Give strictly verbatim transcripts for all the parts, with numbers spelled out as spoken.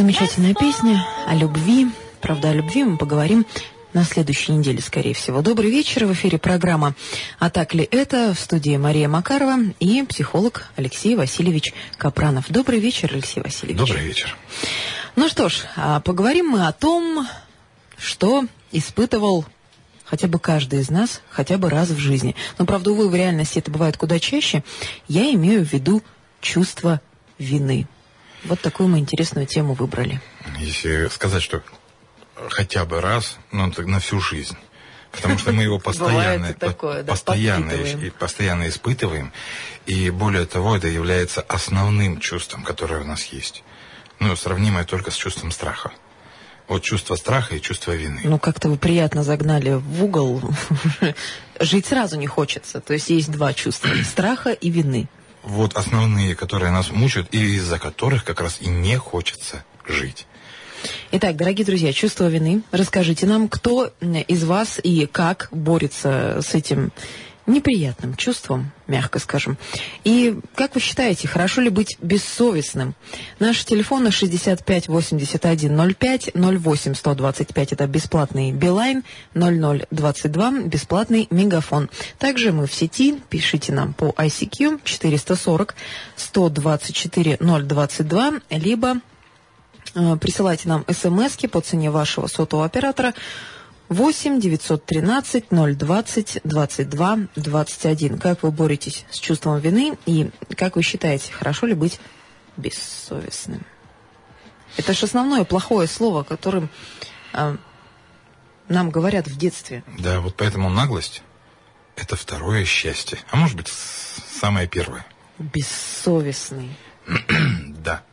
Замечательная песня о любви. Правда, о любви мы поговорим на следующей неделе, скорее всего. Добрый вечер. В эфире программа «А так ли это?» В студии Мария Макарова и психолог Алексей Васильевич Капранов. Добрый вечер, Алексей Васильевич. Добрый вечер. Ну что ж, поговорим мы о том, что испытывал хотя бы каждый из нас хотя бы раз в жизни. Но, правда, увы, в реальности это бывает куда чаще. Я имею в виду чувство вины. Вот такую мы интересную тему выбрали. Если сказать, что хотя бы раз, ну, так на всю жизнь. Потому что мы его постоянно, такое, да, постоянно, и постоянно испытываем. И более того, это является основным чувством, которое у нас есть. Ну, сравнимое только с чувством страха. Вот чувство страха и чувство вины. Ну, как-то вы приятно загнали в угол. Жить сразу не хочется. То есть есть два чувства – страха и вины. Вот основные, которые нас мучают, и из-за которых как раз и не хочется жить. Итак, дорогие друзья, чувство вины. Расскажите нам, кто из вас и как борется с этим неприятным чувством, мягко скажем. И как вы считаете, хорошо ли быть бессовестным? Наши телефоны шестьдесят пять восемьдесят один ноль пять, ноль восемь сто двадцать пять, это бесплатный Билайн, ноль ноль двадцать два, бесплатный Мегафон. Также мы в сети, пишите нам по ай си кью четыреста сорок сто двадцать четыре ноль двадцать два, либо э, присылайте нам смски по цене вашего сотового оператора восемь девятьсот тринадцать ноль двадцать двадцать два двадцать один. Как вы боретесь с чувством вины и как вы считаете, хорошо ли быть бессовестным? Это же основное плохое слово, которым э, нам говорят в детстве. Да, вот поэтому наглость – это второе счастье. А может быть, самое первое. Бессовестный. Да.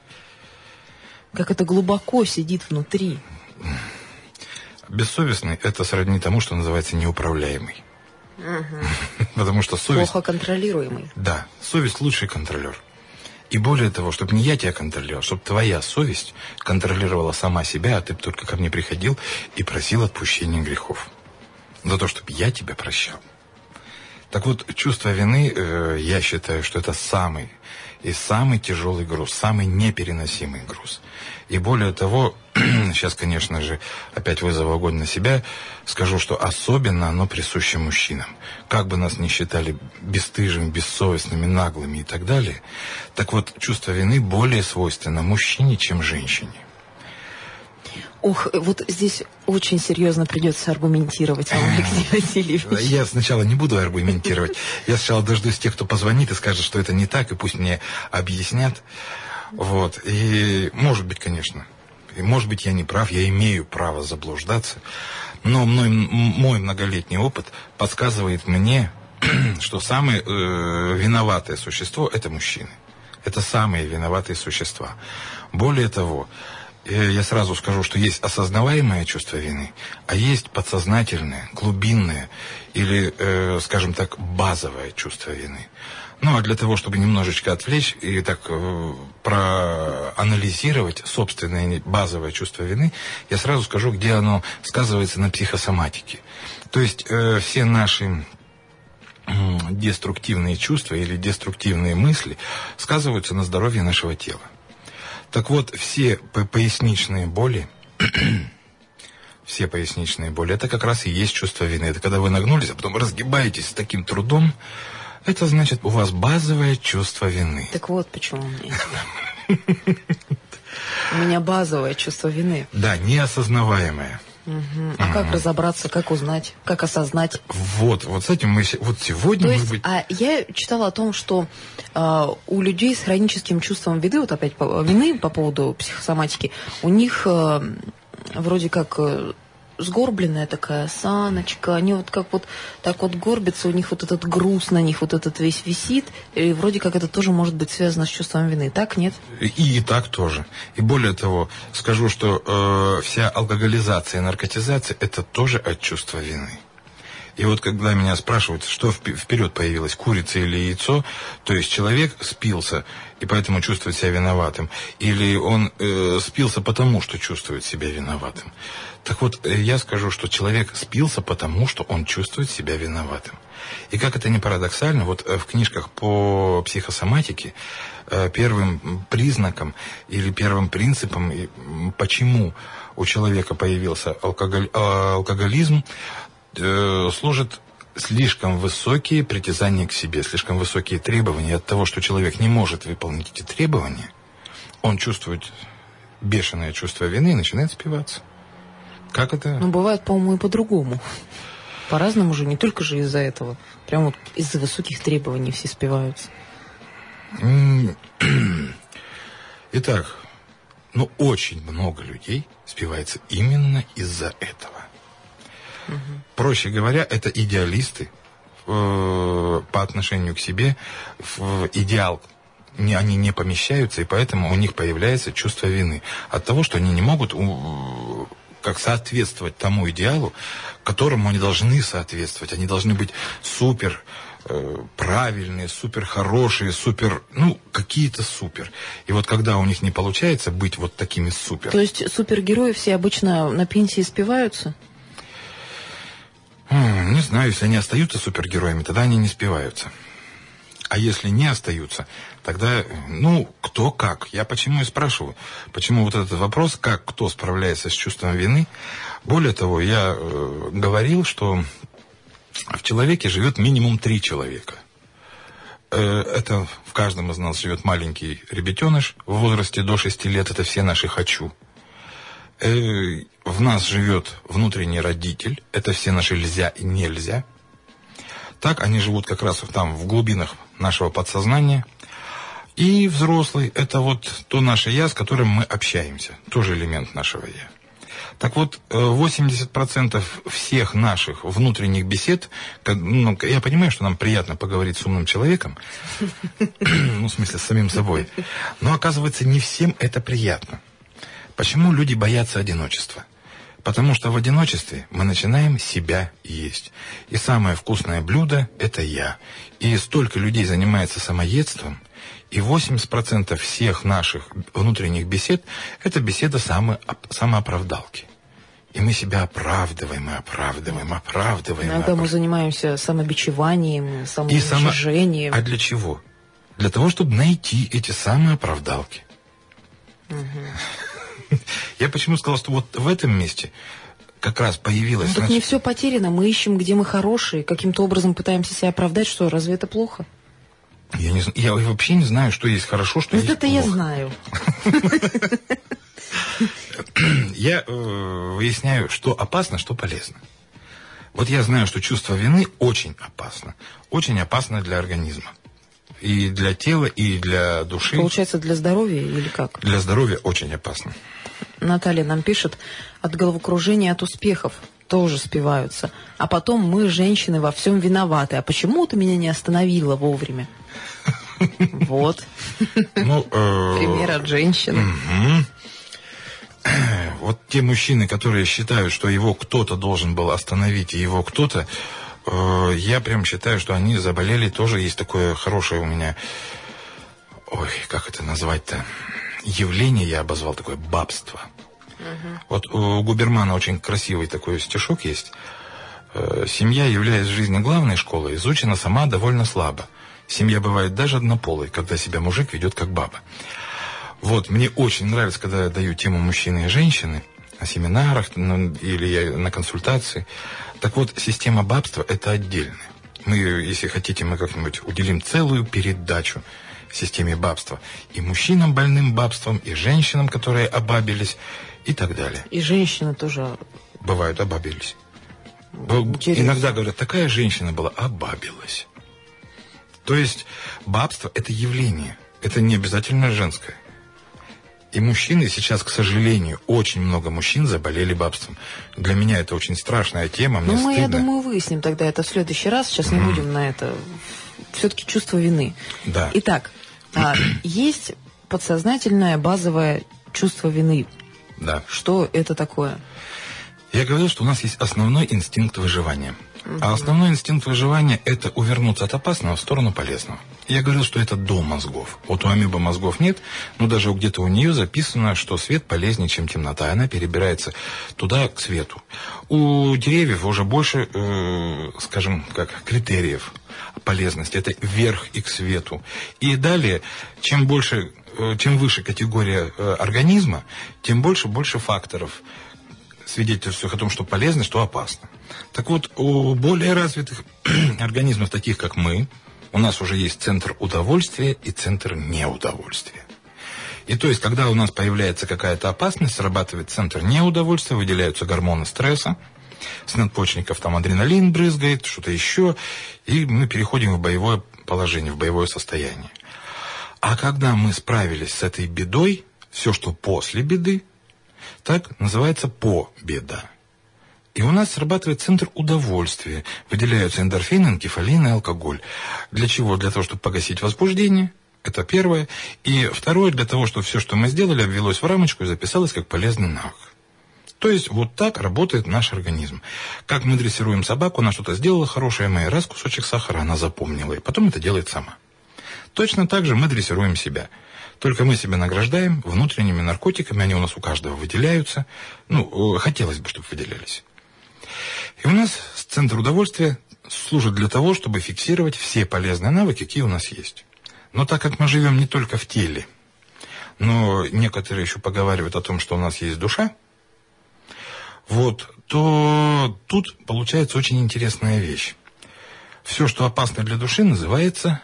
Как это глубоко сидит внутри. Бессовестный – это сродни тому, что называется неуправляемый. Угу. Потому что совесть… Плохо контролируемый. Да, совесть – лучший контролер. И более того, чтобы не я тебя контролировал, чтобы твоя совесть контролировала сама себя, а ты бы только ко мне приходил и просил отпущения грехов. За то, чтобы я тебя прощал. Так вот, чувство вины, э, я считаю, что это самый и самый тяжелый груз, самый непереносимый груз. И более того, сейчас, конечно же, опять вызову огонь на себя, скажу, что особенно оно присуще мужчинам. Как бы нас ни считали бесстыжими, бессовестными, наглыми и так далее, так вот, чувство вины более свойственно мужчине, чем женщине. Ух, вот здесь очень серьезно придется аргументировать вам, Алексей Васильевич. Я сначала не буду аргументировать. Я сначала дождусь тех, кто позвонит и скажет, что это не так, и пусть мне объяснят. Вот. И может быть, конечно, и может быть, я не прав, я имею право заблуждаться, но мной, мой многолетний опыт подсказывает мне, что самое э, виноватое существо – это мужчины. Это самые виноватые существа. Более того, я сразу скажу, что есть осознаваемое чувство вины, а есть подсознательное, глубинное или, э, скажем так, базовое чувство вины. Ну, а для того, чтобы немножечко отвлечь и так э, проанализировать собственное базовое чувство вины, я сразу скажу, где оно сказывается на психосоматике. То есть э, все наши э, деструктивные чувства или деструктивные мысли сказываются на здоровье нашего тела. Так вот, все поясничные боли, все поясничные боли, это как раз и есть чувство вины. Это когда вы нагнулись, а потом разгибаетесь с таким трудом, это значит, у вас базовое чувство вины. Так вот, почему у меня У меня базовое чувство вины. Да, неосознаваемое. Угу. А как разобраться, как узнать, как осознать? Вот, вот с этим мы вот сегодня... То есть, может быть... а я читала о том, что э, у людей с хроническим чувством вины, вот опять по, вины по поводу психосоматики, у них э, вроде как э, сгорбленная такая осаночка, они вот как вот так вот горбятся, у них вот этот груз на них вот этот весь висит, и вроде как это тоже может быть связано с чувством вины, так, нет? И, и так тоже. И более того, скажу, что э, вся алкоголизация и наркотизация – это тоже от чувства вины. И вот когда меня спрашивают, что вперед появилось, курица или яйцо, то есть человек спился и поэтому чувствует себя виноватым, или он э, спился потому, что чувствует себя виноватым. Так вот, я скажу, что человек спился потому, что он чувствует себя виноватым. И как это ни парадоксально, вот в книжках по психосоматике первым признаком или первым принципом, почему у человека появился алкоголь, алкоголизм, служит слишком высокие притязания к себе, слишком высокие требования. От того, что человек не может выполнить эти требования, он чувствует бешеное чувство вины и начинает спиваться. Как это? Ну, бывает, по-моему, и по-другому. По-разному же, не только же из-за этого. Прям вот из-за высоких требований все спиваются. Итак, ну, очень много людей спивается именно из-за этого. Угу. Проще говоря, это идеалисты э, по отношению к себе. В идеал не, они не помещаются, и поэтому у них появляется чувство вины. От того, что они не могут у, как соответствовать тому идеалу, которому они должны соответствовать. Они должны быть супер э, правильные, супер хорошие, супер, ну, какие-то супер. И вот когда у них не получается быть вот такими супер... То есть супергерои все обычно на пенсии спиваются? Не знаю, если они остаются супергероями, тогда они не спиваются. А если не остаются, тогда, ну, кто как. Я почему и спрашиваю, почему вот этот вопрос, как кто справляется с чувством вины. Более того, я э, говорил, что в человеке живет минимум три человека. Э, это в каждом из нас живет маленький ребятеныш в возрасте до шести лет, это все наши «хочу». Э, в нас живет внутренний родитель, это все наши «льзя» и «нельзя». Так они живут как раз там в глубинах нашего подсознания. И взрослый – это вот то наше «я», с которым мы общаемся, тоже элемент нашего «я». Так вот, восемьдесят процентов всех наших внутренних бесед, ну, я понимаю, что нам приятно поговорить с умным человеком, ну, в смысле, с самим собой, но, оказывается, не всем это приятно. Почему люди боятся одиночества? Потому что в одиночестве мы начинаем себя есть. И самое вкусное блюдо – это я. И столько людей занимается самоедством, и восемьдесят процентов всех наших внутренних бесед – это беседа само, самооправдалки. И мы себя оправдываем, и оправдываем, оправдываем. Иногда оправ... мы занимаемся самобичеванием, самоуничижением. Само... А для чего? Для того, чтобы найти эти самооправдалки. Угу. Я почему сказал, что вот в этом месте как раз появилось... Ну, так значит... не все потеряно. Мы ищем, где мы хорошие, каким-то образом пытаемся себя оправдать. Что, разве это плохо? Я, не, я вообще не знаю, что есть хорошо, что вот есть это плохо. Я знаю. Я э, выясняю, что опасно, что полезно. Вот я знаю, что чувство вины очень опасно. Очень опасно для организма. И для тела, и для души. Получается, для здоровья или как? Для здоровья очень опасно. Наталья нам пишет, от головокружения от успехов тоже спиваются. А потом мы, женщины, во всем виноваты. А почему ты меня не остановила вовремя? Вот. Пример от женщины. Вот те мужчины, которые считают, что его кто-то должен был остановить, и его кто-то, э, я прям считаю, что они заболели. Тоже есть такое хорошее у меня, ой, как это назвать-то, явление я обозвал, такое бабство. Uh-huh. Вот у Губермана очень красивый такой стишок есть. Э, «Семья, являясь в жизни главной школой, изучена сама довольно слабо. Семья бывает даже однополой, когда себя мужик ведет как баба». Вот, мне очень нравится, когда я даю тему мужчины и женщины на семинарах ну, или на консультации. Так вот, система бабства – это отдельная. Мы, если хотите, мы как-нибудь уделим целую передачу системе бабства. И мужчинам больным бабством, и женщинам, которые обабились, и так далее. И женщины тоже... Бывают, обабились. Интересно. Иногда говорят, такая женщина была, обабилась. То есть бабство – это явление. Это не обязательно женское. И мужчины сейчас, к сожалению, очень много мужчин заболели бабством. Для меня это очень страшная тема, мне ну, мы, стыдно. Я думаю, выясним тогда это в следующий раз. Сейчас не mm. будем на это. Все-таки чувство вины. Да. Итак, а, есть подсознательное базовое чувство вины. Да. Что это такое? Я говорил, что у нас есть основной инстинкт выживания. А основной инстинкт выживания – это увернуться от опасного в сторону полезного. Я говорил, что это до мозгов. Вот у амебы мозгов нет, но даже где-то у нее записано, что свет полезнее, чем темнота. Она перебирается туда, к свету. У деревьев уже больше, э, скажем, как критериев полезности. Это вверх и к свету. И далее, чем больше, э, чем выше категория э, организма, тем больше больше факторов, свидетельствующих о том, что полезно, что опасно. Так вот, у более развитых организмов, таких как мы, у нас уже есть центр удовольствия и центр неудовольствия. И то есть, когда у нас появляется какая-то опасность, срабатывает центр неудовольствия, выделяются гормоны стресса, с надпочечников там адреналин брызгает, что-то еще, и мы переходим в боевое положение, в боевое состояние. А когда мы справились с этой бедой, все, что после беды, так называется победа. И у нас срабатывает центр удовольствия. Выделяются эндорфины, энкефалин и алкоголь. Для чего? Для того, чтобы погасить возбуждение. Это первое. И второе, для того, чтобы все, что мы сделали, обвелось в рамочку и записалось как полезный навык. То есть вот так работает наш организм. Как мы дрессируем собаку, она что-то сделала хорошее, мы раз кусочек сахара, она запомнила, и потом это делает сама. Точно так же мы дрессируем себя. Только мы себя награждаем внутренними наркотиками, они у нас у каждого выделяются. Ну, хотелось бы, чтобы выделялись. И у нас центр удовольствия служит для того, чтобы фиксировать все полезные навыки, какие у нас есть. Но так как мы живем не только в теле, но некоторые еще поговаривают о том, что у нас есть душа, вот, то тут получается очень интересная вещь. Все, что опасно для души, называется...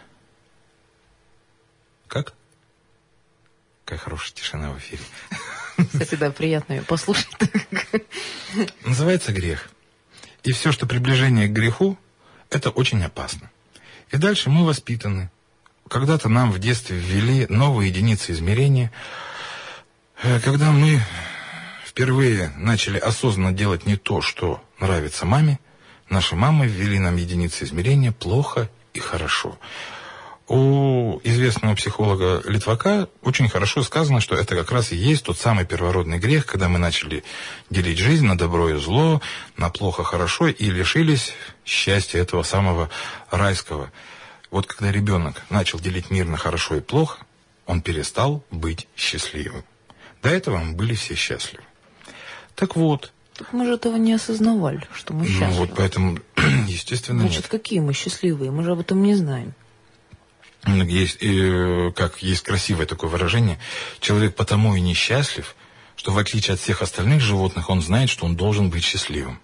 Как? Какая хорошая тишина в эфире. Кстати, да, приятно ее послушать. Называется грех. И все, что приближение к греху, это очень опасно. И дальше мы воспитаны. Когда-то нам в детстве ввели новые единицы измерения. Когда мы впервые начали осознанно делать не то, что нравится маме, наши мамы ввели нам единицы измерения плохо и хорошо. У известного психолога Литвака очень хорошо сказано, что это как раз и есть тот самый первородный грех, когда мы начали делить жизнь на добро и зло, на плохо-хорошо, и лишились счастья этого самого райского. Вот когда ребенок начал делить мир на хорошо и плохо, он перестал быть счастливым. До этого мы были все счастливы. Так вот. Так мы же этого не осознавали, что мы счастливы. Ну вот поэтому, естественно, Значит, нет. какие мы счастливые? Мы же об этом не знаем. Есть, и, как есть красивое такое выражение, человек потому и несчастлив, что в отличие от всех остальных животных, он знает, что он должен быть счастливым.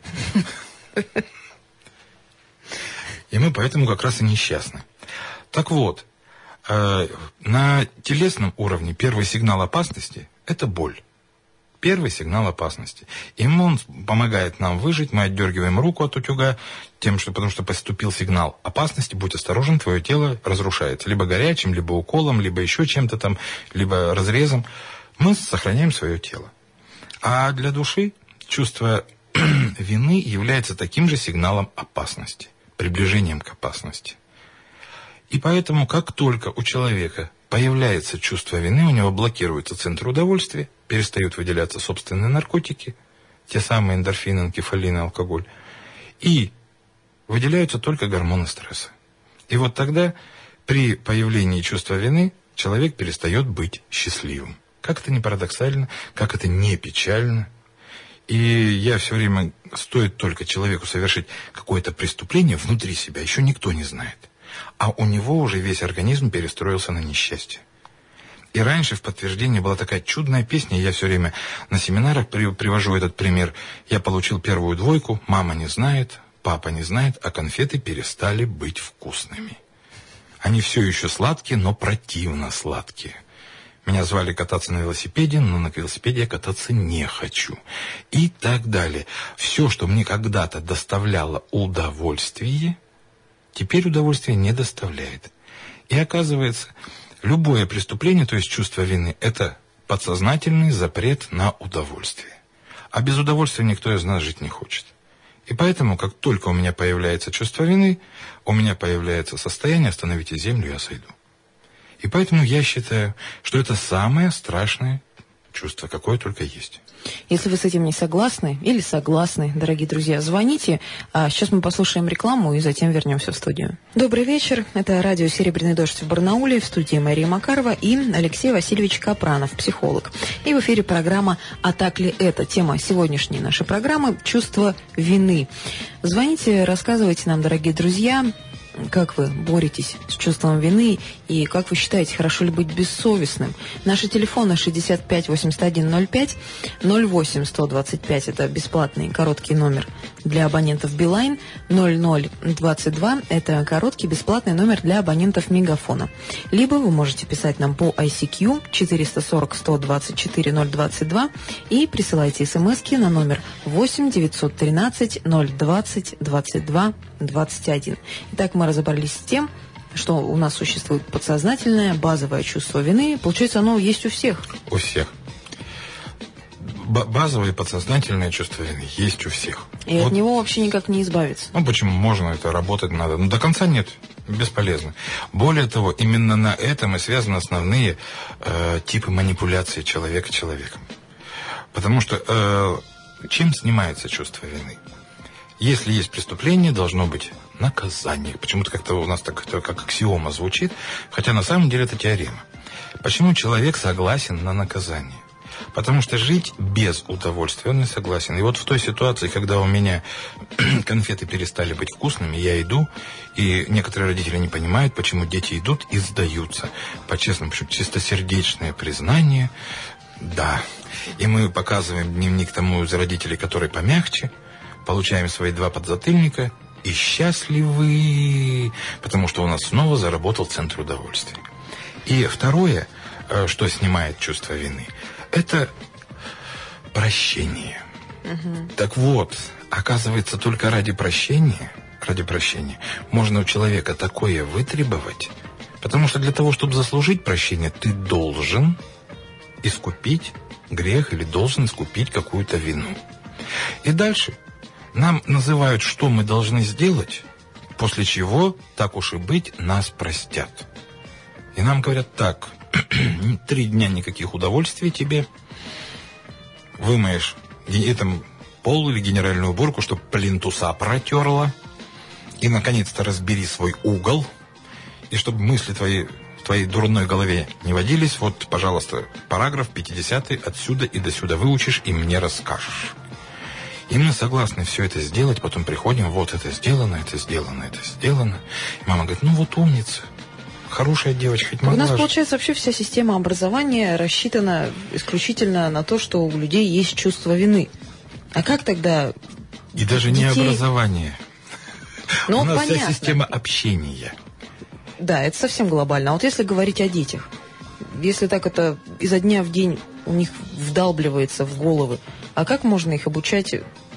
И мы поэтому как раз и несчастны. Так вот, на телесном уровне первый сигнал опасности – это боль. Первый сигнал опасности. И он помогает нам выжить, мы отдергиваем руку от утюга, тем, что, потому что поступил сигнал опасности, будь осторожен, твое тело разрушается. Либо горячим, либо уколом, либо еще чем-то там, либо разрезом. Мы сохраняем свое тело. А для души чувство вины является таким же сигналом опасности, приближением к опасности. И поэтому, как только у человека появляется чувство вины, у него блокируется центр удовольствия, перестают выделяться собственные наркотики, те самые эндорфины, энкефалин, алкоголь, и выделяются только гормоны стресса. И вот тогда при появлении чувства вины человек перестает быть счастливым. Как это не парадоксально, как это не печально. И я все время, стоит только человеку совершить какое-то преступление внутри себя, еще никто не знает. А у него уже весь организм перестроился на несчастье. И раньше в подтверждение была такая чудная песня, я все время на семинарах при, привожу этот пример. Я получил первую двойку, мама не знает, папа не знает, а конфеты перестали быть вкусными. Они все еще сладкие, но противно сладкие. Меня звали кататься на велосипеде, но на велосипеде я кататься не хочу. И так далее. Все, что мне когда-то доставляло удовольствие, теперь удовольствия не доставляет. И оказывается, любое преступление, то есть чувство вины, это подсознательный запрет на удовольствие. А без удовольствия никто из нас жить не хочет. И поэтому, как только у меня появляется чувство вины, у меня появляется состояние «остановите землю, я сойду». И поэтому я считаю, что это самое страшное чувство, какое только есть. Если вы с этим не согласны или согласны, дорогие друзья, звоните. А сейчас мы послушаем рекламу и затем вернемся в студию. Добрый вечер. Это радио «Серебряный дождь» в Барнауле. В студии Мария Макарова и Алексей Васильевич Капранов, психолог. И в эфире программа «А так ли это?». Тема сегодняшней нашей программы – чувство вины. Звоните, рассказывайте нам, дорогие друзья, как вы боретесь с чувством вины и как вы считаете, хорошо ли быть бессовестным. Наши телефоны шестьдесят пять восемьдесят один ноль пять, ноль восемь сто двадцать пять, это бесплатный короткий номер для абонентов Билайн, ноль ноль двадцать два, это короткий бесплатный номер для абонентов Мегафона. Либо вы можете писать нам по ай си кью четыреста сорок сто двадцать четыре ноль двадцать два и присылайте смски на номер восемь девятьсот тринадцать ноль двадцать двадцать два двадцать один. Итак, мы разобрались с тем, что у нас существует подсознательное, базовое чувство вины. Получается, оно есть у всех. У всех. Б- базовое подсознательное чувство вины есть у всех. И вот от него вообще никак не избавиться. Ну, почему? Можно, это работать надо. Но до конца нет. Бесполезно. Более того, именно на этом и связаны основные э, типы манипуляции человека человеком. Потому что э, чем снимается чувство вины? Если есть преступление, должно быть наказание. Почему-то как-то у нас так, это как аксиома звучит, хотя на самом деле это теорема. Почему человек согласен на наказание? Потому что жить без удовольствия он не согласен. И вот в той ситуации, когда у меня конфеты перестали быть вкусными, я иду, и некоторые родители не понимают, почему дети идут и сдаются. По-честному, чистосердечное признание, да. И мы показываем дневник тому из родителей, который помягче, получаем свои два подзатыльника и счастливы, потому что у нас снова заработал центр удовольствия. И второе, что снимает чувство вины, это прощение. Угу. Так вот, оказывается, только ради прощения, ради прощения можно у человека такое вытребовать, потому что для того, чтобы заслужить прощение, ты должен искупить грех или должен искупить какую-то вину. И дальше нам называют, что мы должны сделать, после чего, так уж и быть, нас простят. И нам говорят так: три дня никаких удовольствий тебе, вымоешь там пол или генеральную уборку, чтобы плинтуса протерла, и, наконец-то, разбери свой угол, и чтобы мысли твои в твоей дурной голове не водились, вот, пожалуйста, параграф пятидесятый отсюда и до сюда выучишь и мне расскажешь. И мы согласны все это сделать, потом приходим, вот это сделано, это сделано, это сделано. И мама говорит, ну вот умница, хорошая девочка, хоть могла. У нас, же. получается, вообще вся система образования рассчитана исключительно на то, что у людей есть чувство вины. А как тогда И даже детей... не образование. Ну, у нас понятно. вся система общения. Да, это совсем глобально. А вот если говорить о детях, если так это изо дня в день у них вдалбливается в головы, а как можно их обучать,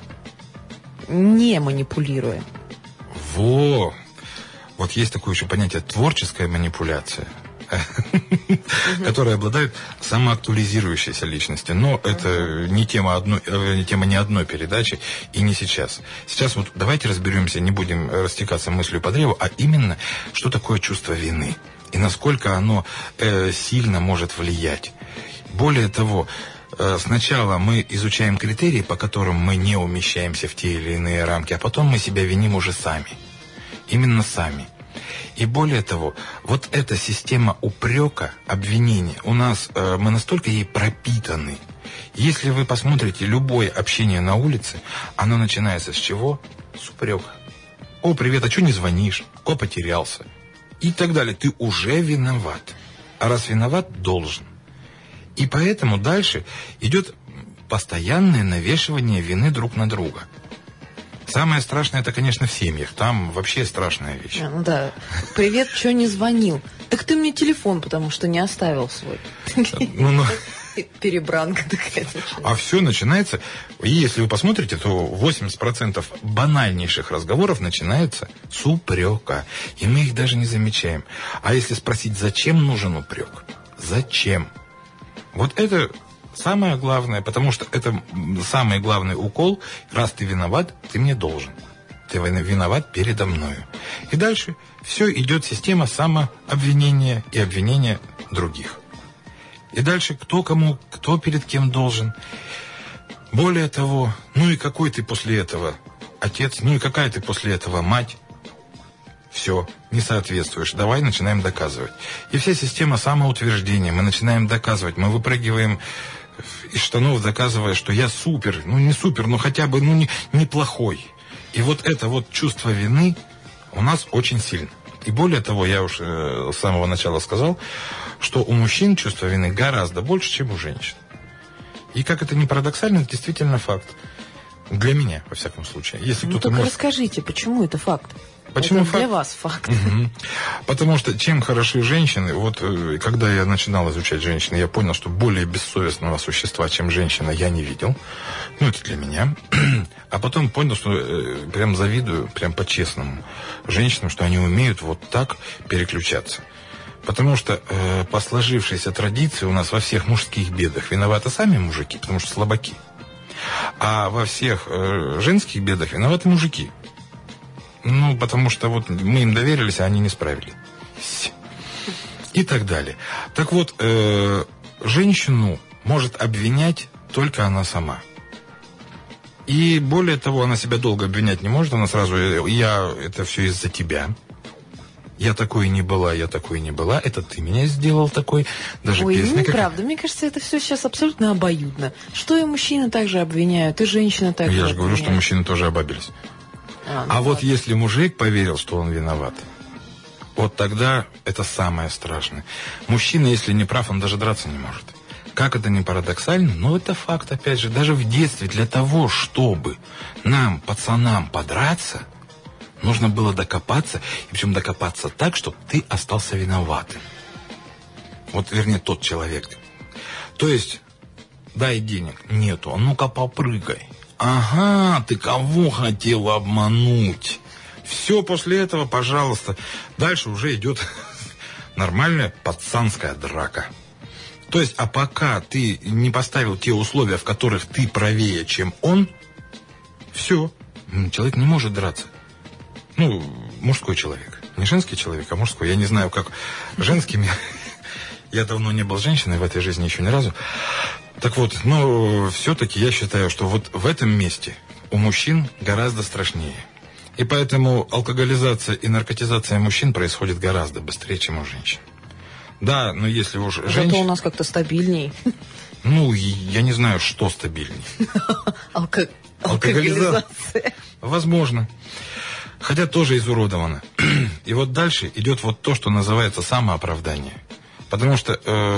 не манипулируя? Во! Вот есть такое еще понятие творческая манипуляция, которые обладают самоактуализирующейся личностью. Но это не тема, одной, не тема ни одной передачи и не сейчас. Сейчас вот давайте разберемся, не будем растекаться мыслью по древу, а именно, что такое чувство вины и насколько оно э, сильно может влиять. Более того, э, сначала мы изучаем критерии, по которым мы не умещаемся в те или иные рамки, а потом мы себя виним уже сами. Именно сами. И более того, вот эта система упрека, обвинения, у нас, э, мы настолько ей пропитаны. Если вы посмотрите любое общение на улице, оно начинается с чего? С упрека. О, привет, а что не звонишь? О, потерялся. И так далее. Ты уже виноват. А раз виноват, должен. И поэтому дальше идет постоянное навешивание вины друг на друга. Самое страшное, это, конечно, в семьях. Там вообще страшная вещь. А, ну да. Привет, что не звонил? Так ты мне телефон, потому что не оставил свой. Ну, ну. Перебранка такая. А все начинается, и если вы посмотрите, то восемьдесят процентов банальнейших разговоров начинается с упрека. И мы их даже не замечаем. А если спросить, зачем нужен упрек? Зачем? Вот это самое главное, потому что это самый главный укол. Раз ты виноват, ты мне должен. Ты виноват передо мною. И дальше все идет система самообвинения и обвинения других. И дальше кто кому, кто перед кем должен. Более того, ну и какой ты после этого отец, ну и какая ты после этого мать. Все, не соответствуешь. Давай начинаем доказывать. И вся система самоутверждения. Мы начинаем доказывать. Мы выпрыгиваем из штанов, доказывая, что я супер. Ну, не супер, но хотя бы ну, не, неплохой. И вот это вот чувство вины у нас очень сильно. И более того, я уж э, с самого начала сказал, что у мужчин чувство вины гораздо больше, чем у женщин. И как это ни парадоксально, это действительно факт. Для меня, во всяком случае. Если ну, кто-то только может... расскажите, почему это факт? Почему это факт? Для вас факт. Угу. Потому что чем хороши женщины, вот когда я начинал изучать женщин, я понял, что более бессовестного существа, чем женщина, я не видел. Ну, это для меня. А потом понял, что э, прям завидую, прям по-честному, женщинам, что они умеют вот так переключаться. Потому что э, по сложившейся традиции у нас во всех мужских бедах виноваты сами мужики, потому что слабаки. А во всех э, женских бедах виноваты мужики. Ну, потому что вот мы им доверились, а они не справились. И так далее. Так вот, э, женщину может обвинять только она сама. И более того, она себя долго обвинять не может. Она сразу, я, это все из-за тебя. Я такой не была, я такой не была. Это ты меня сделал такой. Даже Ой, песня, неправда. как... Мне кажется, это все сейчас абсолютно обоюдно. Что и мужчины также обвиняют, и женщина также Я же обвиняют. говорю, что мужчины тоже обабились. А, ну а вот ладно. если мужик поверил, что он виноват, вот тогда это самое страшное. Мужчина, если не прав, он даже драться не может. Как это ни парадоксально, но это факт, опять же. Даже в детстве для того, чтобы нам, пацанам, подраться, нужно было докопаться, и причем докопаться так, чтобы ты остался виноватым. Вот, вернее, тот человек. То есть, дай денег, нету, а ну-ка попрыгай. Ага, ты кого хотел обмануть? Все после этого, пожалуйста. Дальше уже идет нормальная пацанская драка. То есть, а пока ты не поставил те условия, в которых ты правее, чем он, все, человек не может драться. Ну, мужской человек. Не женский человек, а мужской. Я не знаю, как женскими. Я давно не был женщиной в этой жизни еще ни разу. Так вот, но все-таки я считаю, что вот в этом месте у мужчин гораздо страшнее. И поэтому алкоголизация и наркотизация мужчин происходит гораздо быстрее, чем у женщин. Да, но если уж Зато женщина... у нас как-то стабильней. Ну, я не знаю, что стабильнее. Алко... Алкоголизация. Возможно. Хотя тоже изуродовано. И вот дальше идет вот то, что называется самооправдание. Потому что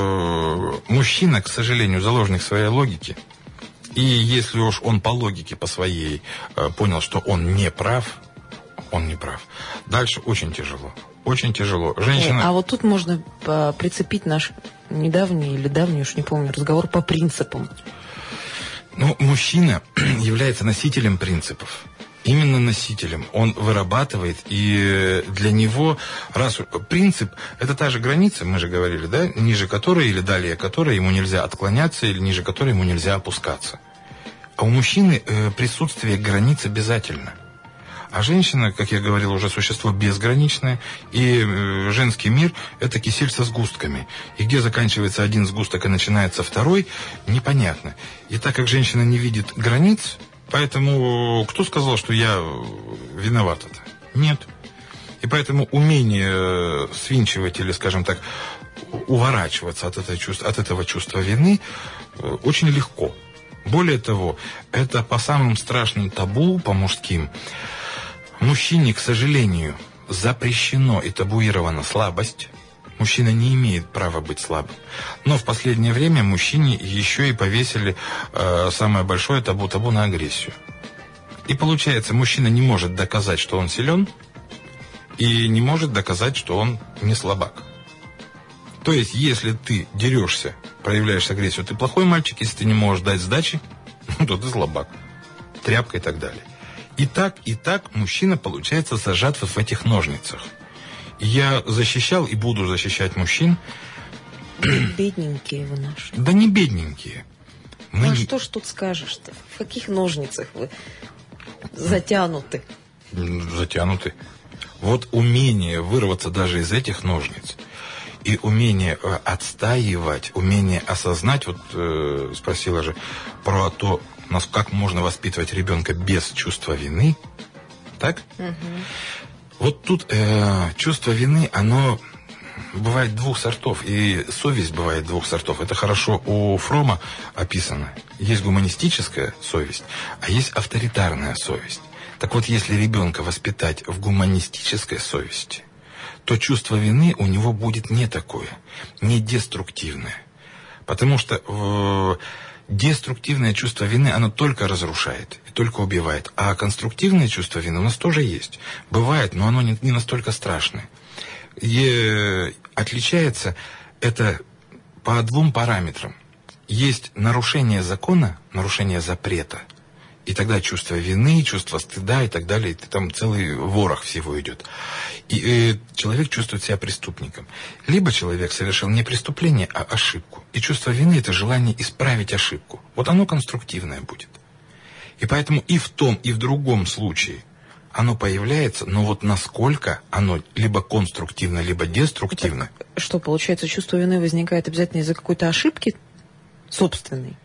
э, мужчина, к сожалению, заложник своей логики. И если уж он по логике, по своей, э, понял, что он не прав, он не прав. Дальше очень тяжело. Очень тяжело. Женщина... А вот тут можно э, прицепить наш недавний или давний, уж не помню, разговор по принципам. Ну, мужчина является носителем принципов. Именно носителем. Он вырабатывает, и для него, раз принцип, это та же граница, мы же говорили, да, ниже которой или далее которой ему нельзя отклоняться, или ниже которой ему нельзя опускаться. А у мужчины э, присутствие границ обязательно. А женщина, как я говорил, уже существо безграничное, и э, женский мир – это кисель со сгустками. И где заканчивается один сгусток и начинается второй, непонятно. И так как женщина не видит границ, поэтому кто сказал, что я виноват-то? Нет. И поэтому умение свинчивать или, скажем так, уворачиваться от, этой чувства, от этого чувства вины очень легко. Более того, это по самым страшным табу, по мужским, мужчине, к сожалению, запрещено и табуирована слабость. Мужчина не имеет права быть слабым. Но в последнее время мужчине еще и повесили э, самое большое табу-табу на агрессию. И получается, мужчина не может доказать, что он силен, и не может доказать, что он не слабак. То есть, если ты дерешься, проявляешь агрессию, ты плохой мальчик. Если ты не можешь дать сдачи, то ты слабак. Тряпка и так далее. И так, и так мужчина, получается, зажат вот в этих ножницах. Я защищал и буду защищать мужчин. Бедненькие вы наши. Да не бедненькие. Мы... Ну, а что ж тут скажешь-то? В каких ножницах вы затянуты? Затянуты. Вот умение вырваться даже из этих ножниц и умение отстаивать, умение осознать, вот э, спросила же про то, как можно воспитывать ребенка без чувства вины, так? Угу. Вот тут э, чувство вины, оно бывает двух сортов, и совесть бывает двух сортов. Это хорошо у Фрома описано. Есть гуманистическая совесть, а есть авторитарная совесть. Так вот, если ребенка воспитать в гуманистической совести, то чувство вины у него будет не такое, не деструктивное. Потому что э, деструктивное чувство вины, оно только разрушает и только убивает. А конструктивное чувство вины у нас тоже есть. Бывает, но оно не, не настолько страшное. И отличается это по двум параметрам. Есть нарушение закона, нарушение запрета. И тогда чувство вины, чувство стыда и так далее, и там целый ворох всего идет. И, и человек чувствует себя преступником. Либо человек совершил не преступление, а ошибку. И чувство вины – это желание исправить ошибку. Вот оно конструктивное будет. И поэтому и в том, и в другом случае оно появляется, но вот насколько оно либо конструктивно, либо деструктивно. Так, что, получается, чувство вины возникает обязательно из-за какой-то ошибки собственной?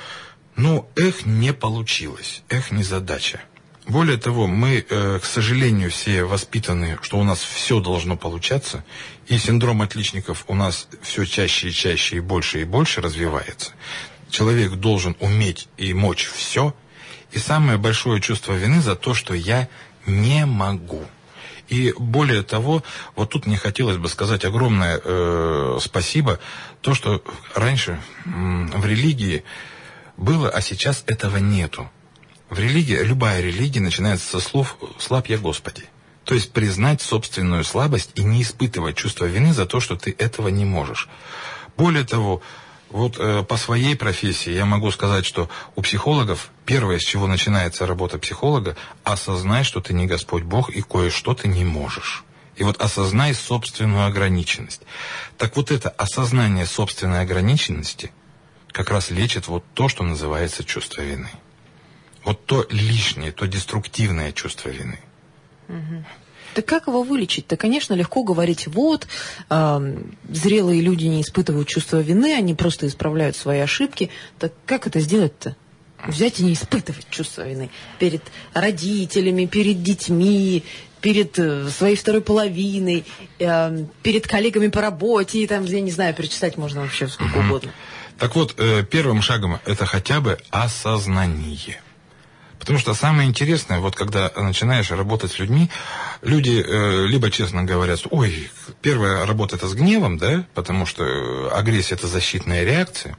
Ну, эх, не получилось, эх, не задача. Более того, мы, э, к сожалению, все воспитаны, что у нас все должно получаться, и синдром отличников у нас все чаще и чаще и больше и больше развивается. Человек должен уметь и мочь все, и самое большое чувство вины за то, что я не могу. И более того, вот тут мне хотелось бы сказать огромное э, спасибо, то, что раньше э, в религии было, а сейчас этого нету. В религии, любая религия начинается со слов «слаб я Господи». То есть признать собственную слабость и не испытывать чувство вины за то, что ты этого не можешь. Более того, вот э, по своей профессии я могу сказать, что у психологов первое, с чего начинается работа психолога, осознай, что ты не Господь Бог и кое-что ты не можешь. И вот осознай собственную ограниченность. Так вот это осознание собственной ограниченности как раз лечит вот то, что называется чувство вины. Вот то лишнее, то деструктивное чувство вины. Угу. Так как его вылечить-то? Конечно, легко говорить, вот, э, зрелые люди не испытывают чувство вины, они просто исправляют свои ошибки. Так как это сделать-то? Взять и не испытывать чувство вины перед родителями, перед детьми, перед э, своей второй половиной, э, перед коллегами по работе, и там, я не знаю, перечислять можно вообще сколько угу. угодно. Так вот, э, первым шагом это хотя бы осознание. Потому что самое интересное, вот когда начинаешь работать с людьми, люди э, либо честно говорят, что, ой, первая работа это с гневом, да, потому что агрессия это защитная реакция.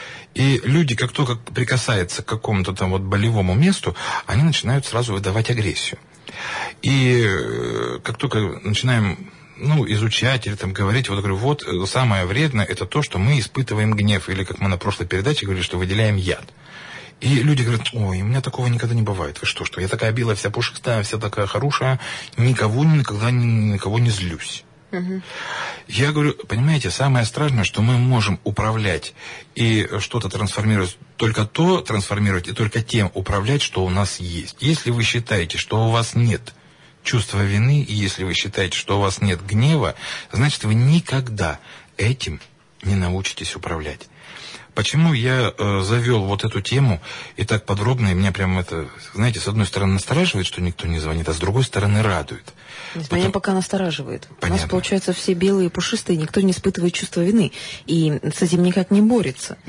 И люди, как только прикасаются к какому-то там вот болевому месту, они начинают сразу выдавать агрессию. И э, как только начинаем ну, изучать или там говорить, вот говорю, вот самое вредное это то, что мы испытываем гнев, или как мы на прошлой передаче говорили, что выделяем яд. И люди говорят, ой, у меня такого никогда не бывает. Вы что, что? Я такая белая, вся пушистая, вся такая хорошая, никого никогда ни на кого не злюсь. Угу. Я говорю, понимаете, самое страшное, что мы можем управлять и что-то трансформировать, только то трансформировать и только тем управлять, что у нас есть. Если вы считаете, что у вас нет чувства вины, и если вы считаете, что у вас нет гнева, значит, вы никогда этим не научитесь управлять. Почему я э, завел вот эту тему и так подробно, и меня прям это, знаете, с одной стороны настораживает, что никто не звонит, а с другой стороны радует. Нет, Потом... Меня пока настораживает. Понятно. У нас, получается, все белые и пушистые, никто не испытывает чувство вины, и с этим никак не борется.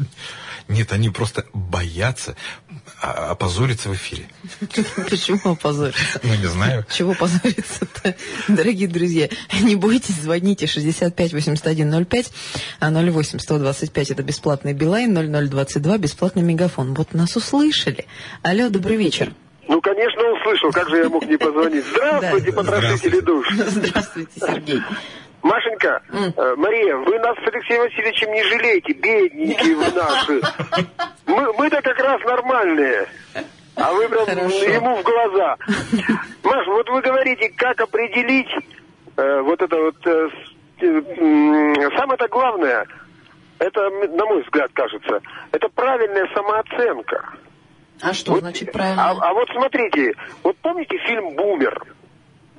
Нет, они просто боятся опозориться в эфире. Почему опозориться? Ну, не знаю. Чего позориться-то? Дорогие друзья, не бойтесь, звоните шестьдесят пять восемьдесят один ноль пять, ноль восемь сто двадцать пять, это бесплатный Билайн, ноль ноль двадцать два, бесплатный Мегафон. Вот нас услышали. Алло, добрый вечер. Ну, конечно, услышал. Как же я мог не позвонить? Здравствуйте, потрошители душ. Здравствуйте, Сергей. Машенька, mm. э, Мария, вы нас с Алексеем Васильевичем не жалейте, бедненькие вы наши. Мы, мы-то как раз нормальные, а вы прям Хорошо. Ему в глаза. Маш, вот вы говорите, как определить э, вот это вот... Э, э, самое-то главное, это, на мой взгляд, кажется, это правильная самооценка. А что вот, значит правильно? А, а вот смотрите, вот помните фильм «Бумер»?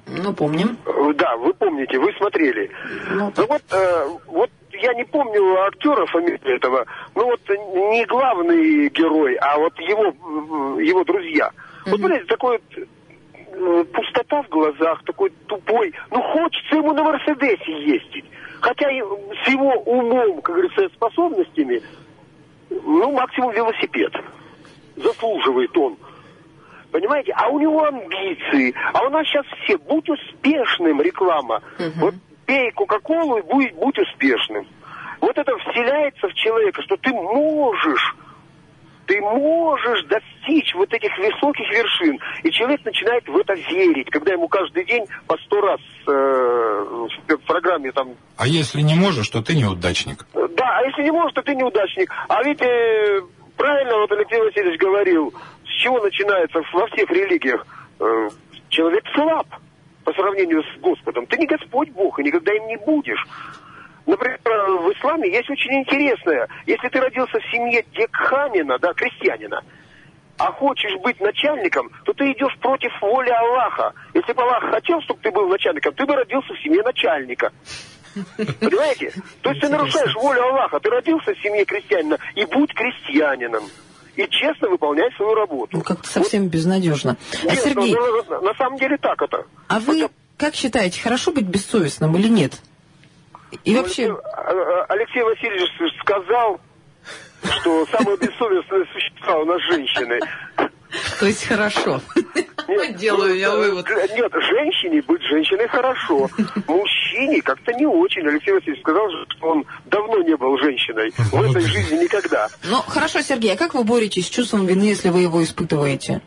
Ну, помним. Да, вы помните, вы смотрели. Ну, ну вот, э, вот я не помню актера фамилии этого, ну вот не главный герой, а вот его, его друзья. Mm-hmm. Вот, понимаете, такой вот э, пустота в глазах, такой тупой. Ну, хочется ему на Мерседесе ездить. Хотя и с его умом, как говорится, способностями, ну, максимум велосипед. Заслуживает он. Понимаете? А у него амбиции. А у нас сейчас все, будь успешным, реклама. Uh-huh. Вот пей Кока-Колу и будь, будь успешным. Вот это вселяется в человека, что ты можешь, ты можешь достичь вот этих высоких вершин. И человек начинает в это верить, когда ему каждый день по сто раз э, в программе там... А если не можешь, то ты неудачник. Да, а если не можешь, то ты неудачник. А ведь э, правильно вот Алексей Васильевич говорил, с чего начинается во всех религиях? Э, человек слаб по сравнению с Господом. Ты не Господь Бог, и никогда им не будешь. Например, в исламе есть очень интересное. Если ты родился в семье декханина, да, крестьянина, а хочешь быть начальником, то ты идешь против воли Аллаха. Если бы Аллах хотел, чтобы ты был начальником, ты бы родился в семье начальника. Понимаете? То есть ты нарушаешь волю Аллаха. Ты родился в семье крестьянина, и будь крестьянином. И честно выполнять свою работу. Ну, как-то совсем вот. Безнадежно. Нет, а, Сергей, ну, на, на самом деле так это. А вы это... как считаете, хорошо быть бессовестным или нет? И ну, вообще... Алексей Васильевич сказал, что самое бессовестное существо у нас женщины. То есть хорошо. Нет, делаю я вывод. Нет, женщине быть женщиной хорошо. Мужчине как-то не очень. Алексей Васильевич сказал, что он давно не был женщиной. В этой жизни никогда. Ну, хорошо, Сергей, а как вы боретесь с чувством вины, если вы его испытываете?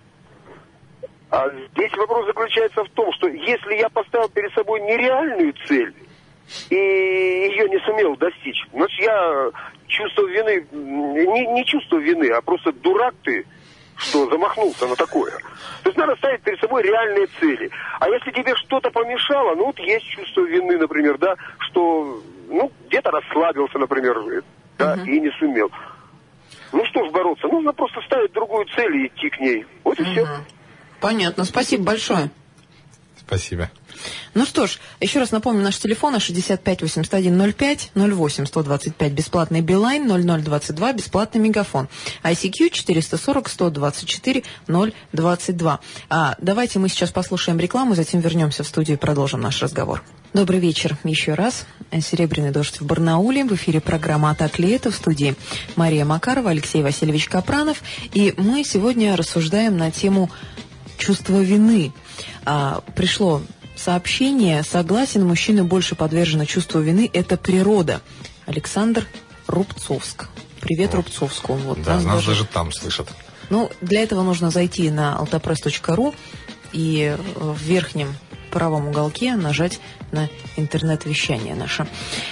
А здесь вопрос заключается в том, что если я поставил перед собой нереальную цель и ее не сумел достичь, значит, я чувство вины, не, не чувство вины, а просто дурак ты, что замахнулся на такое. То есть надо ставить перед собой реальные цели. А если тебе что-то помешало, ну вот есть чувство вины, например, да, что, ну, где-то расслабился, например, да, uh-huh. и не сумел. Ну что ж бороться? Нужно просто ставить другую цель и идти к ней. Вот и uh-huh. все. Понятно. Спасибо большое. Спасибо. Ну что ж, еще раз напомню, наш телефон шестьдесят пять восемьдесят один ноль пять, ноль восемь сто двадцать пять бесплатный Билайн, ноль ноль двадцать два бесплатный Мегафон, ай си кью четыреста сорок сто двадцать четыре ноль двадцать два. А, давайте мы сейчас послушаем рекламу, затем вернемся в студию и продолжим наш разговор. Добрый вечер еще раз. «Серебряный дождь» в Барнауле. В эфире программа «А так ли это?» В студии Мария Макарова, Алексей Васильевич Капранов. И мы сегодня рассуждаем на тему чувства вины. А, пришло сообщение. Согласен, мужчины больше подвержены чувству вины. Это природа. Александр Рубцовск. Привет, вот. Рубцовску. Вот, да, нас, нас даже... даже там слышат. Ну, для этого нужно зайти на алтапресс точка ру и в верхнем правом уголке нажать на интернет-вещание наше.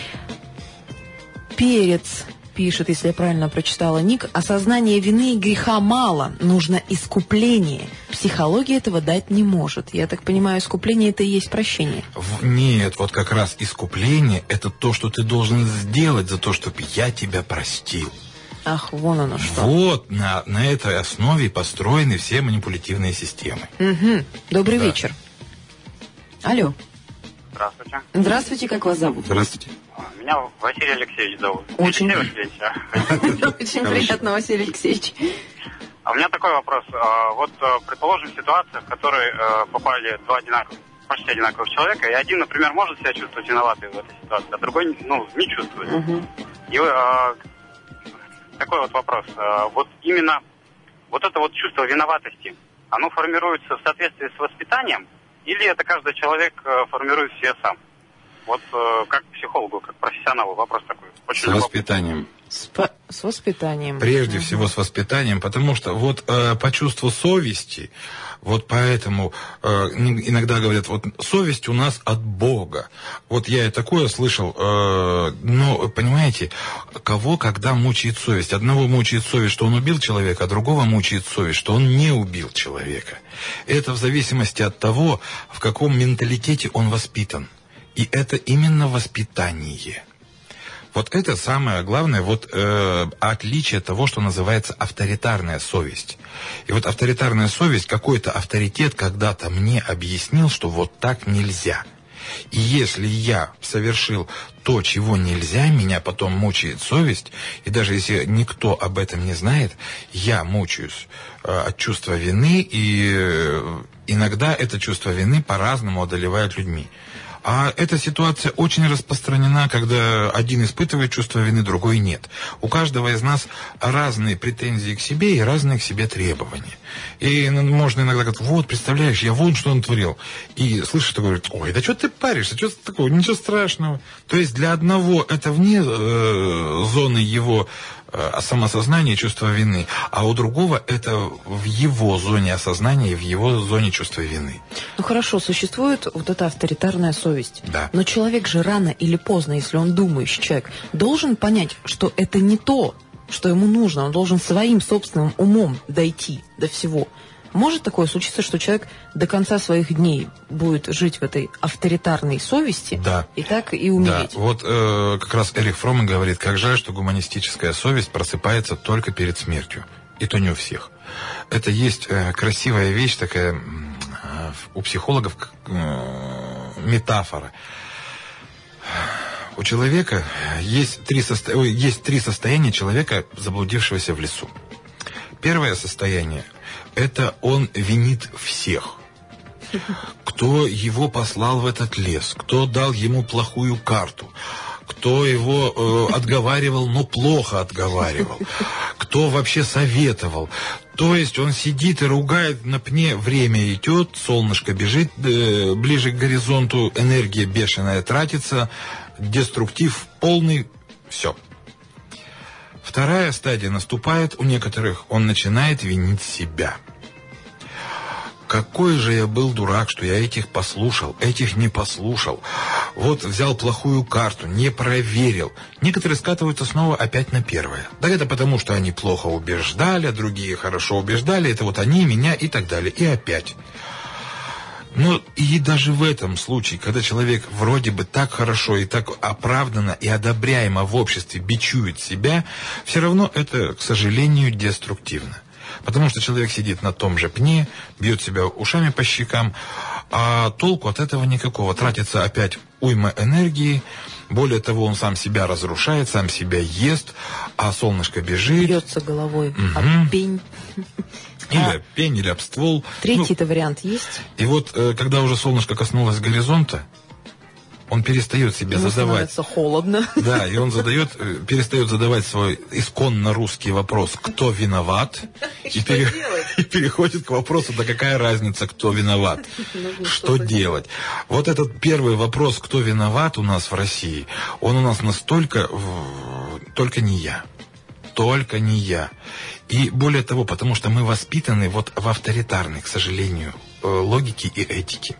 Перец пишет, если я правильно прочитала ник, осознание вины и греха мало, нужно искупление. Психология этого дать не может. Я так понимаю, искупление это и есть прощение. Нет, вот как раз искупление это то, что ты должен сделать за то, чтобы я тебя простил. Ах, вон оно что. Вот на, на этой основе построены все манипулятивные системы. Угу. Добрый да. вечер. Алло. Здравствуйте. Здравствуйте, как вас зовут? Здравствуйте. Меня Василий Алексеевич зовут. Очень, Очень приятно, Василий Алексеевич. А у меня такой вопрос. Вот, предположим, ситуация, в которой попали два одинаковых, почти одинаковых человека, и один, например, может себя чувствовать виноватым в этой ситуации, а другой, ну, не чувствует. Угу. И такой вот вопрос. Вот именно вот это вот чувство виноватости, оно формируется в соответствии с воспитанием, или это каждый человек формирует себе сам? Вот как психологу, как профессионалу вопрос такой. Очень с любопытный. Воспитанием. С, по- с воспитанием. Прежде угу. всего с воспитанием, потому что вот э, по чувству совести, вот поэтому э, иногда говорят, вот совесть у нас от Бога. Вот я и такое слышал, э, но, понимаете, кого когда мучает совесть? Одного мучает совесть, что он убил человека, а другого мучает совесть, что он не убил человека. Это в зависимости от того, в каком менталитете он воспитан. И это именно воспитание. Вот это самое главное, вот э, отличие того, что называется авторитарная совесть. И вот авторитарная совесть, какой-то авторитет когда-то мне объяснил, что вот так нельзя. И если я совершил то, чего нельзя, меня потом мучает совесть, и даже если никто об этом не знает, я мучаюсь э, от чувства вины, и э, иногда это чувство вины по-разному одолевает людьми. А эта ситуация очень распространена, когда один испытывает чувство вины, другой нет. У каждого из нас разные претензии к себе и разные к себе требования. И можно иногда говорить, вот, представляешь, я вон что натворил. И слышишь, ты говоришь, ой, да что ты паришься, что такого, ничего страшного. То есть для одного это вне э, зоны его э, самосознания, чувства вины, а у другого это в его зоне осознания, в его зоне чувства вины. Ну хорошо, существует вот эта авторитарная совесть. Да. Но человек же рано или поздно, если он думающий человек, должен понять, что это не то, что ему нужно. Он должен своим собственным умом дойти до всего. Может такое случиться, что человек до конца своих дней будет жить в этой авторитарной совести, да. и так и умереть? Да, вот э, как раз Эрих Фромм говорит, как жаль, что гуманистическая совесть просыпается только перед смертью. И то не у всех. Это есть э, красивая вещь такая, э, у психологов э, метафора. У человека есть три, состо... есть три состояния человека, заблудившегося в лесу. Первое состояние – это он винит всех. Кто его послал в этот лес, кто дал ему плохую карту, кто его э, отговаривал, но плохо отговаривал, кто вообще советовал. То есть он сидит и ругает на пне, время идет, солнышко бежит э, ближе к горизонту, энергия бешеная тратится, деструктив полный, все. Вторая стадия наступает у некоторых, он начинает винить себя. Какой же я был дурак, что я этих послушал, этих не послушал. Вот взял плохую карту, не проверил. Некоторые скатываются снова опять на первое. Да это потому, что они плохо убеждали, а другие хорошо убеждали. Это вот они, меня и так далее. И опять. Но и даже в этом случае, когда человек вроде бы так хорошо и так оправданно и одобряемо в обществе бичует себя, все равно это, к сожалению, деструктивно. Потому что человек сидит на том же пне, бьет себя ушами по щекам, а толку от этого никакого. Тратится опять уйма энергии, более того, он сам себя разрушает, сам себя ест, а солнышко бежит. Бьется головой угу. об пень. Или об пень, или об ствол. Третий-то ну, вариант есть? И вот, когда уже солнышко коснулось горизонта, он перестает себе Ему задавать... становится холодно. Да, и он задает, перестает задавать свой исконно русский вопрос, кто виноват, и, пере... и переходит к вопросу, да какая разница, кто виноват, что делать. Вот этот первый вопрос, кто виноват у нас в России, он у нас настолько, только не я, только не я. И более того, потому что мы воспитаны вот в авторитарной, к сожалению, логике и этике.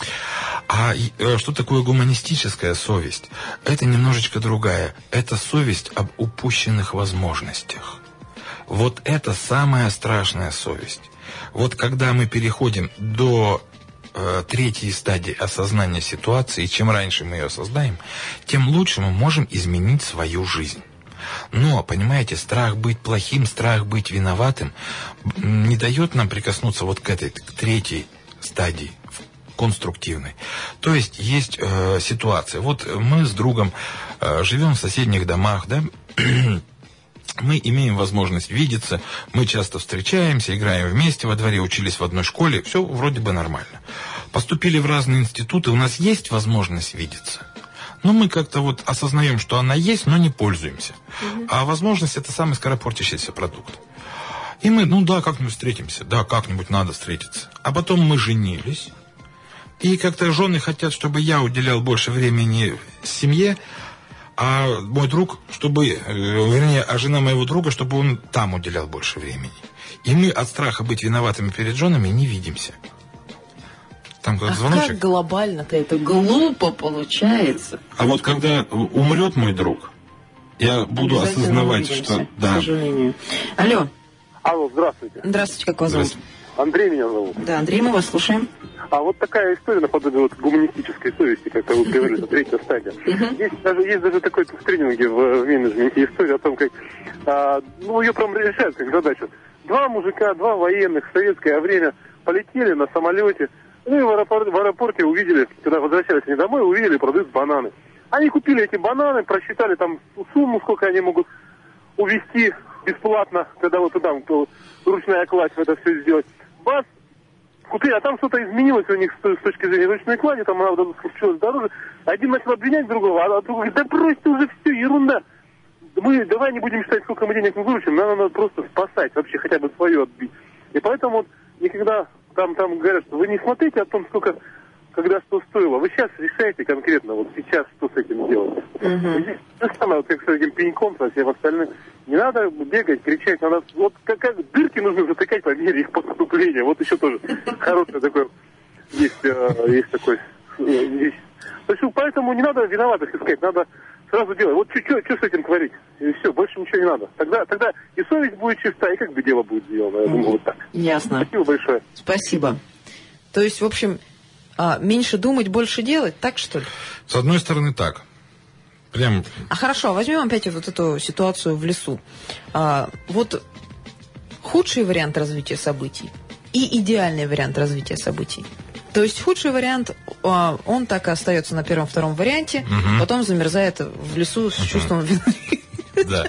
А что такое гуманистическая совесть? Это немножечко другая. Это совесть об упущенных возможностях. Вот это самая страшная совесть. Вот когда мы переходим до э, третьей стадии осознания ситуации, и чем раньше мы ее осознаем, тем лучше мы можем изменить свою жизнь. Но, понимаете, страх быть плохим, страх быть виноватым не дает нам прикоснуться вот к этой, к третьей стадии, конструктивной. То есть есть э, ситуация. Вот мы с другом э, живем в соседних домах, да, мы имеем возможность видеться, мы часто встречаемся, играем вместе во дворе, учились в одной школе, все вроде бы нормально. Поступили в разные институты, у нас есть возможность видеться. Но мы как-то вот осознаем, что она есть, но не пользуемся. Mm-hmm. А возможность – это самый скоропортящийся продукт. И мы, ну да, как-нибудь встретимся, да, как-нибудь надо встретиться. А потом мы женились. И как-то жены хотят, чтобы я уделял больше времени семье, а мой друг, чтобы, вернее, а жена моего друга, чтобы он там уделял больше времени. И мы от страха быть виноватыми перед женами не видимся. Там а звоночек. Как глобально-то это глупо получается? А вот когда умрет мой друг, я буду осознавать, что... Да. К сожалению. Алло. Алло, здравствуйте. Здравствуйте, как вас зовут? Андрей меня зовут. Да, Андрей, мы вас слушаем. А вот такая история наподобие вот гуманистической совести, как вы говорили, третья стадия. Есть даже, есть даже такой в тренинге в, в менеджменте история о том, как, а, ну, ее прям решают как задачу. Два мужика, два военных в советское время полетели на самолете, ну и в аэропорте, в аэропорте увидели, когда возвращались они домой, увидели, продают бананы. Они купили эти бананы, просчитали там сумму, сколько они могут увезти бесплатно, когда вот туда ручная кладь в это все сделать. Бас, купили, а там что-то изменилось у них с, с точки зрения ручной клади, там она случилась дороже. Один начал обвинять другого, а другой говорит, да брось ты уже все, ерунда. Мы давай не будем считать, сколько мы денег мы выручим, нам надо просто спасать, вообще хотя бы свое отбить. И поэтому вот никогда там, там говорят, что вы не смотрите о том, сколько, когда что стоило. Вы сейчас решаете конкретно, вот сейчас что с этим делать. Uh-huh. Здесь то же самое, вот как с этим пеньком, со всем остальным. Не надо бегать, кричать, надо, вот как, как дырки нужно затыкать по мере их поступления. Вот еще тоже хорошее такое, есть, есть такой вещь. То есть, поэтому не надо виноватых искать, надо сразу делать. Вот что с этим творить? И все, больше ничего не надо. Тогда, тогда и совесть будет чиста, и как бы дело будет сделано. Я думаю, вот так. Ясно. Спасибо большое. Спасибо. То есть, в общем, меньше думать, больше делать, так что ли? С одной стороны, так. Прям... А хорошо, возьмем опять вот эту ситуацию в лесу. А, вот худший вариант развития событий и идеальный вариант развития событий. То есть худший вариант, а, он так и остается на первом-втором варианте, угу. потом замерзает в лесу с угу. чувством вины. Да.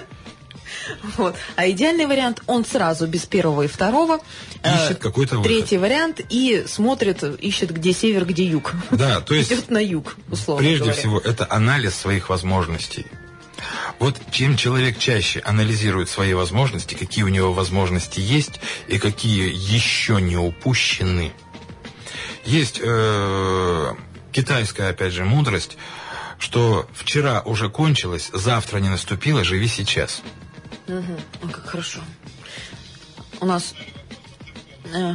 Вот. А идеальный вариант, он сразу без первого и второго ищет э, какой-то выход. Третий вариант и смотрит, ищет, где север, где юг. Да, то есть идет на юг, условно прежде говоря. всего, это анализ своих возможностей. Вот чем человек чаще анализирует свои возможности, какие у него возможности есть и какие еще не упущены. Есть э, китайская, опять же, мудрость, что вчера уже кончилось, завтра не наступило, живи сейчас. Угу. О, как хорошо. У нас... Э,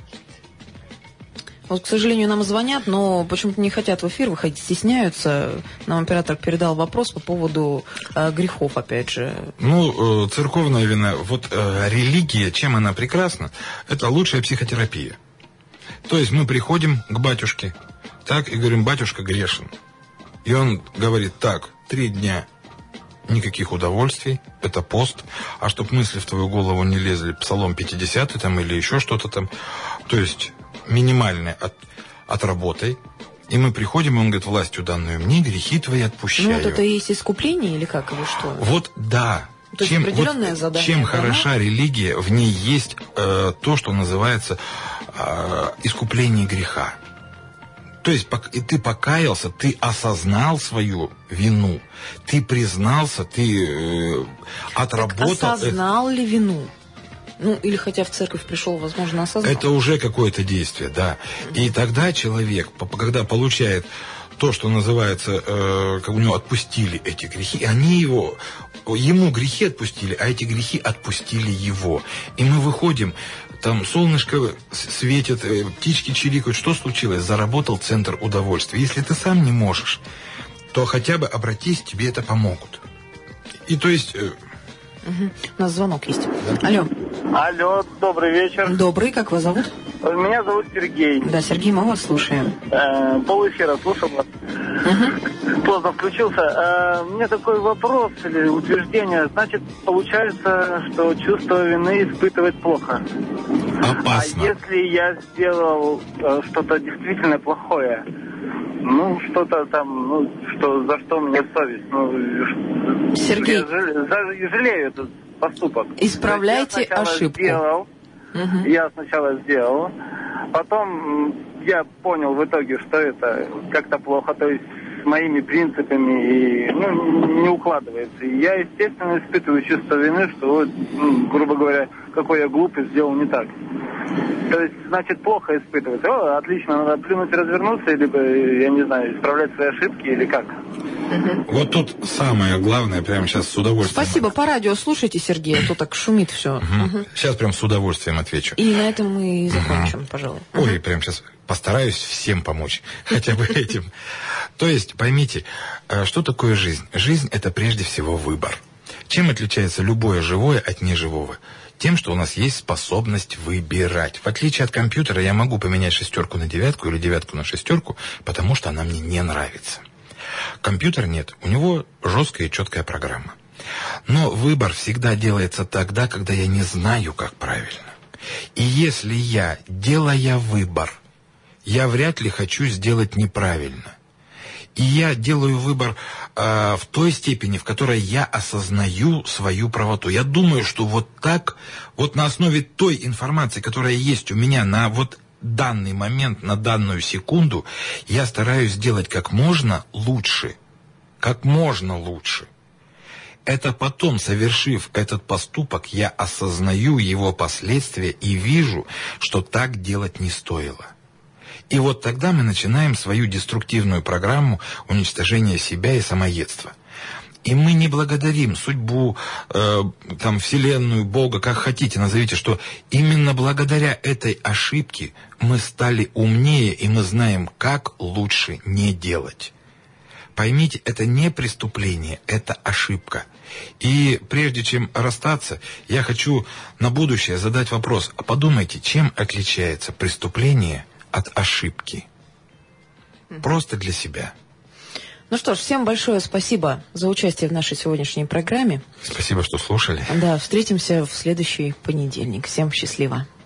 вот, к сожалению, нам звонят, но почему-то не хотят в эфир выходить, стесняются. Нам оператор передал вопрос по поводу э, грехов, опять же. Ну, э, церковная вина. Вот э, религия, чем она прекрасна, это лучшая психотерапия. То есть мы приходим к батюшке, так, и говорим, батюшка грешен. И он говорит, так, три дня никаких удовольствий, это пост, а чтоб мысли в твою голову не лезли, Псалом пятидесятый там или еще что-то там, то есть минимальное от, отработай. И мы приходим, и он говорит, властью данную мне, грехи твои отпущаю. Ну, вот это и есть искупление или как, или что? Вот, да. То есть чем, определенное вот, задание. Чем да, хороша да? религия, в ней есть э, то, что называется э, искупление греха. То есть и ты покаялся, ты осознал свою вину, ты признался, ты э, отработал. Так осознал ли вину? Ну, или хотя в церковь пришел, возможно, осознал. Это уже какое-то действие, да. Mm-hmm. И тогда человек, когда получает то, что называется, э, как у него отпустили эти грехи, они его, ему грехи отпустили, а эти грехи отпустили его. И мы выходим, там солнышко светит, птички чирикают. Что случилось? Заработал центр удовольствия. Если ты сам не можешь, то хотя бы обратись, тебе это помогут. И то есть... Угу. У нас звонок есть. Да. Алло. Алло, добрый вечер. Добрый, как вас зовут? Меня зовут Сергей. Да, Сергей, мы вас слушаем. Э, полэфира слушал вас. Угу. Поздно включился. Э, у меня такой вопрос или утверждение. Значит, получается, что чувство вины испытывать плохо. Опасно. А если я сделал э, что-то действительно плохое, ну, что-то там, ну, что, за что мне совесть, ну, Сергей, я жалею, жалею этот поступок. Исправляйте я ошибку. Сделал, угу. Я сначала сделал, потом я понял в итоге, что это как-то плохо, то есть с моими принципами и, ну, не укладывается. И я, естественно, испытываю чувство вины, что, вот, ну, грубо говоря, какой я глупый, сделал не так. То есть, значит, плохо испытывать. О, отлично, надо плюнуть и развернуться, либо, я не знаю, исправлять свои ошибки, или как? Угу. Вот тут самое главное, прямо сейчас с удовольствием. Спасибо, по радио слушайте, Сергей, а то так шумит все. Угу. Угу. Сейчас прям с удовольствием отвечу. И на этом мы и закончим, угу. пожалуй. Ой, угу. прям сейчас постараюсь всем помочь, хотя бы этим. То есть, поймите, что такое жизнь? Жизнь – это прежде всего выбор. Чем отличается любое живое от неживого? Тем, что у нас есть способность выбирать. В отличие от компьютера, я могу поменять шестерку на девятку или девятку на шестерку, потому что она мне не нравится. Компьютер нет, у него жесткая и четкая программа. Но выбор всегда делается тогда, когда я не знаю, как правильно. И если я, делая выбор, я вряд ли хочу сделать неправильно. И я делаю выбор э, в той степени, в которой я осознаю свою правоту. Я думаю, что вот так, вот на основе той информации, которая есть у меня на вот данный момент, на данную секунду, я стараюсь сделать как можно лучше. Как можно лучше. Это потом, совершив этот поступок, я осознаю его последствия и вижу, что так делать не стоило. И вот тогда мы начинаем свою деструктивную программу уничтожения себя и самоедства. И мы не благодарим судьбу, э, там, Вселенную, Бога, как хотите, назовите, что именно благодаря этой ошибке мы стали умнее, и мы знаем, как лучше не делать. Поймите, это не преступление, это ошибка. И прежде чем расстаться, я хочу на будущее задать вопрос. А подумайте, чем отличается преступление от ошибки? Просто для себя. Ну что ж, всем большое спасибо за участие в нашей сегодняшней программе. Спасибо, что слушали. Да, встретимся в следующий понедельник. Всем счастливо.